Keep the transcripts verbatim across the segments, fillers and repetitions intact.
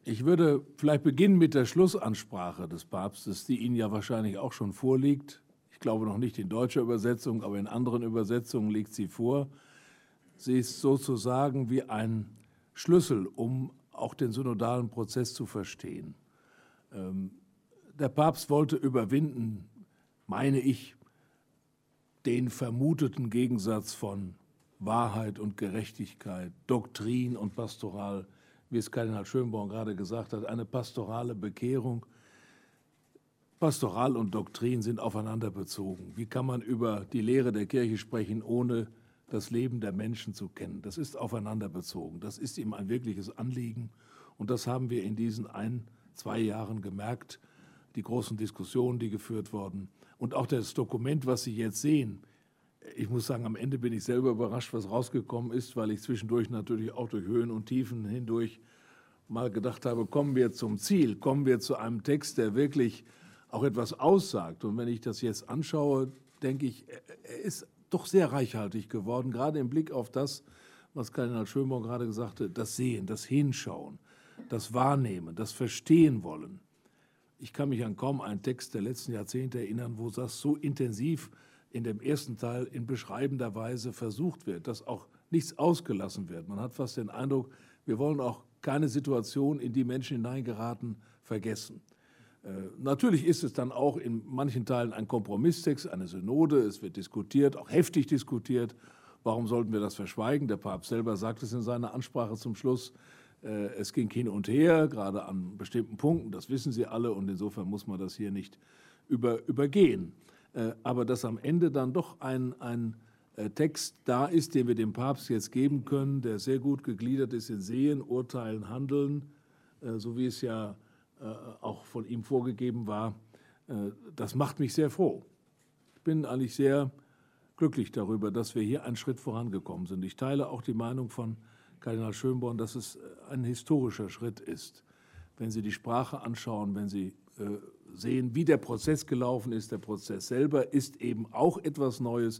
Ich würde vielleicht beginnen mit der Schlussansprache des Papstes, die Ihnen ja wahrscheinlich auch schon vorliegt. Ich glaube noch nicht in deutscher Übersetzung, aber in anderen Übersetzungen liegt sie vor. Sie ist sozusagen wie ein Schlüssel, um auch den synodalen Prozess zu verstehen. Ähm, der Papst wollte überwinden, meine ich, den vermuteten Gegensatz von Wahrheit und Gerechtigkeit, Doktrin und Pastoral, wie es Kardinal Schönborn gerade gesagt hat, eine pastorale Bekehrung. Pastoral und Doktrin sind aufeinander bezogen. Wie kann man über die Lehre der Kirche sprechen, ohne das Leben der Menschen zu kennen? Das ist aufeinander bezogen. Das ist ihm ein wirkliches Anliegen. Und das haben wir in diesen ein, zwei Jahren gemerkt. Die großen Diskussionen, die geführt wurden. Und auch das Dokument, was Sie jetzt sehen. Ich muss sagen, am Ende bin ich selber überrascht, was rausgekommen ist, weil ich zwischendurch natürlich auch durch Höhen und Tiefen hindurch mal gedacht habe, kommen wir zum Ziel, kommen wir zu einem Text, der wirklich auch etwas aussagt. Und wenn ich das jetzt anschaue, denke ich, er ist doch sehr reichhaltig geworden, gerade im Blick auf das, was Kardinal Schönborn gerade gesagt hat, das Sehen, das Hinschauen, das Wahrnehmen, das Verstehen wollen. Ich kann mich an kaum einen Text der letzten Jahrzehnte erinnern, wo das so intensiv in dem ersten Teil in beschreibender Weise versucht wird, dass auch nichts ausgelassen wird. Man hat fast den Eindruck, wir wollen auch keine Situation, in die Menschen hineingeraten, vergessen. Äh, natürlich ist es dann auch in manchen Teilen ein Kompromisstext, eine Synode, es wird diskutiert, auch heftig diskutiert. Warum sollten wir das verschweigen? Der Papst selber sagt es in seiner Ansprache zum Schluss. Äh, es ging hin und her, gerade an bestimmten Punkten, das wissen Sie alle, und insofern muss man das hier nicht über, übergehen. Aber dass am Ende dann doch ein, ein Text da ist, den wir dem Papst jetzt geben können, der sehr gut gegliedert ist in Sehen, Urteilen, Handeln, so wie es ja auch von ihm vorgegeben war, das macht mich sehr froh. Ich bin eigentlich sehr glücklich darüber, dass wir hier einen Schritt vorangekommen sind. Ich teile auch die Meinung von Kardinal Schönborn, dass es ein historischer Schritt ist. Wenn Sie die Sprache anschauen, wenn Sie äh, sehen, wie der Prozess gelaufen ist, der Prozess selber ist eben auch etwas Neues.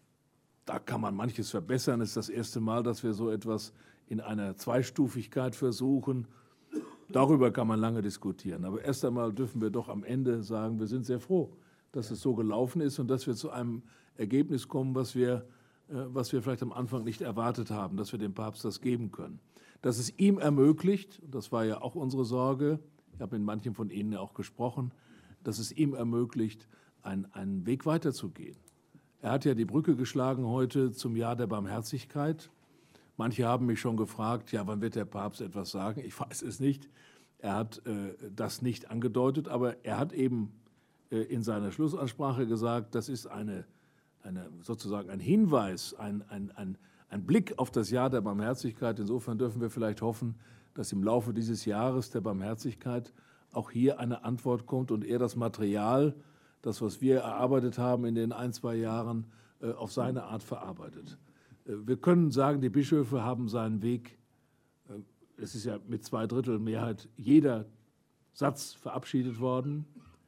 Da kann man manches verbessern. Es ist das erste Mal, dass wir so etwas in einer Zweistufigkeit versuchen. Darüber kann man lange diskutieren. Aber erst einmal dürfen wir doch am Ende sagen, wir sind sehr froh, dass es so gelaufen ist und dass wir zu einem Ergebnis kommen, was wir, äh, was wir vielleicht am Anfang nicht erwartet haben, dass wir dem Papst das geben können. Dass es ihm ermöglicht, und das war ja auch unsere Sorge, ich habe mit manchen von Ihnen ja auch gesprochen, dass es ihm ermöglicht, ein, einen Weg weiterzugehen. Er hat ja die Brücke geschlagen heute zum Jahr der Barmherzigkeit. Manche haben mich schon gefragt, ja, wann wird der Papst etwas sagen? Ich weiß es nicht. Er hat äh, das nicht angedeutet, aber er hat eben äh, in seiner Schlussansprache gesagt, das ist eine, eine, sozusagen ein Hinweis, ein, ein, ein Ein Blick auf das Jahr der Barmherzigkeit. Insofern dürfen wir vielleicht hoffen, dass im Laufe dieses Jahres der Barmherzigkeit auch hier eine Antwort kommt und er das Material, das, was wir erarbeitet haben in den ein, zwei Jahren, auf seine Art verarbeitet. Wir können sagen, die Bischöfe haben seinen Weg, es ist ja mit zwei Drittel Mehrheit jeder Satz verabschiedet worden,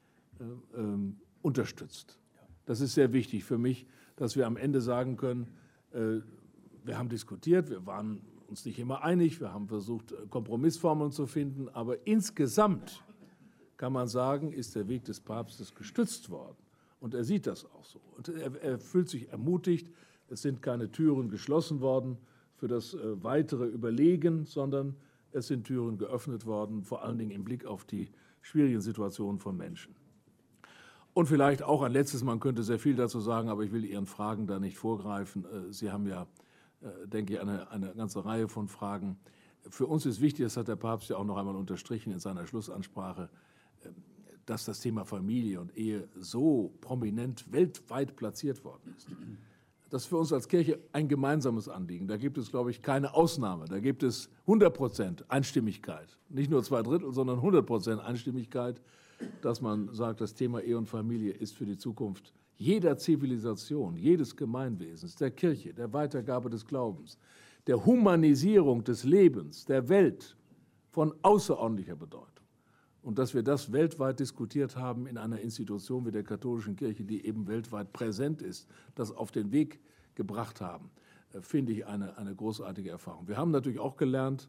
unterstützt. Das ist sehr wichtig für mich, dass wir am Ende sagen können, wir haben diskutiert, wir waren uns nicht immer einig, wir haben versucht, Kompromissformeln zu finden, aber insgesamt kann man sagen, ist der Weg des Papstes gestützt worden. Und er sieht das auch so. Und er, er fühlt sich ermutigt, es sind keine Türen geschlossen worden für das äh, weitere Überlegen, sondern es sind Türen geöffnet worden, vor allen Dingen im Blick auf die schwierigen Situationen von Menschen. Und vielleicht auch ein letztes, man könnte sehr viel dazu sagen, aber ich will Ihren Fragen da nicht vorgreifen. Sie haben ja, denke ich, eine, eine ganze Reihe von Fragen. Für uns ist wichtig, das hat der Papst ja auch noch einmal unterstrichen in seiner Schlussansprache, dass das Thema Familie und Ehe so prominent weltweit platziert worden ist. Das ist für uns als Kirche ein gemeinsames Anliegen. Da gibt es, glaube ich, keine Ausnahme. Da gibt es hundert Prozent Einstimmigkeit. Nicht nur zwei Drittel, sondern hundert Prozent Einstimmigkeit, dass man sagt, das Thema Ehe und Familie ist für die Zukunft jeder Zivilisation, jedes Gemeinwesens, der Kirche, der Weitergabe des Glaubens, der Humanisierung des Lebens, der Welt von außerordentlicher Bedeutung. Und dass wir das weltweit diskutiert haben in einer Institution wie der katholischen Kirche, die eben weltweit präsent ist, das auf den Weg gebracht haben, finde ich eine, eine großartige Erfahrung. Wir haben natürlich auch gelernt,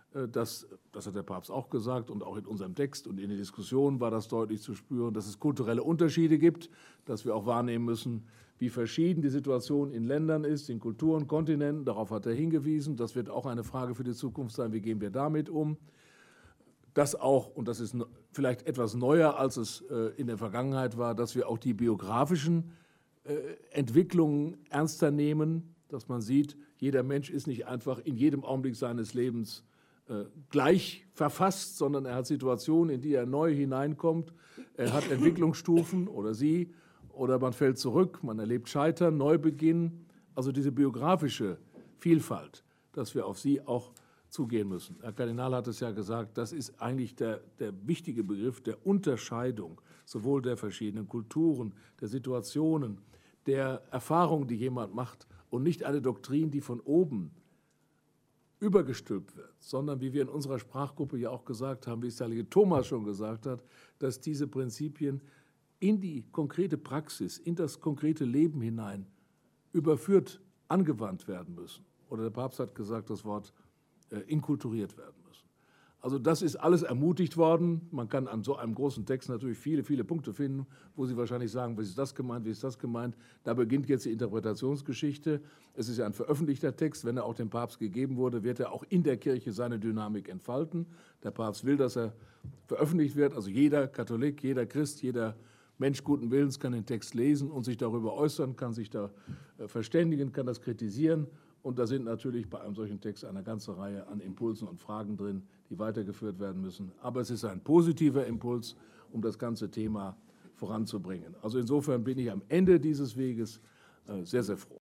Das, das hat der Papst auch gesagt und auch in unserem Text und in der Diskussion war das deutlich zu spüren, dass es kulturelle Unterschiede gibt, dass wir auch wahrnehmen müssen, wie verschieden die Situation in Ländern ist, in Kulturen, Kontinenten. Darauf hat er hingewiesen. Das wird auch eine Frage für die Zukunft sein. Wie gehen wir damit um? Das auch, und das ist vielleicht etwas neuer, als es in der Vergangenheit war, dass wir auch die biografischen Entwicklungen ernster nehmen, dass man sieht, jeder Mensch ist nicht einfach in jedem Augenblick seines Lebens gleich verfasst, sondern er hat Situationen, in die er neu hineinkommt. Er hat Entwicklungsstufen oder sie, oder man fällt zurück, man erlebt Scheitern, Neubeginn. Also diese biografische Vielfalt, dass wir auf sie auch zugehen müssen. Herr Kardinal hat es ja gesagt, das ist eigentlich der, der wichtige Begriff der Unterscheidung, sowohl der verschiedenen Kulturen, der Situationen, der Erfahrungen, die jemand macht und nicht eine Doktrin, die von oben übergestülpt wird, sondern wie wir in unserer Sprachgruppe ja auch gesagt haben, wie es der heilige Thomas schon gesagt hat, dass diese Prinzipien in die konkrete Praxis, in das konkrete Leben hinein überführt, angewandt werden müssen. Oder der Papst hat gesagt, das Wort äh, inkulturiert werden müssen. Also das ist alles ermutigt worden. Man kann an so einem großen Text natürlich viele, viele Punkte finden, wo Sie wahrscheinlich sagen, wie ist das gemeint, wie ist das gemeint. Da beginnt jetzt die Interpretationsgeschichte. Es ist ja ein veröffentlichter Text. Wenn er auch dem Papst gegeben wurde, wird er auch in der Kirche seine Dynamik entfalten. Der Papst will, dass er veröffentlicht wird. Also jeder Katholik, jeder Christ, jeder Mensch guten Willens kann den Text lesen und sich darüber äußern, kann sich da verständigen, kann das kritisieren. Und da sind natürlich bei einem solchen Text eine ganze Reihe an Impulsen und Fragen drin, die weitergeführt werden müssen. Aber es ist ein positiver Impuls, um das ganze Thema voranzubringen. Also insofern bin ich am Ende dieses Weges sehr, sehr froh.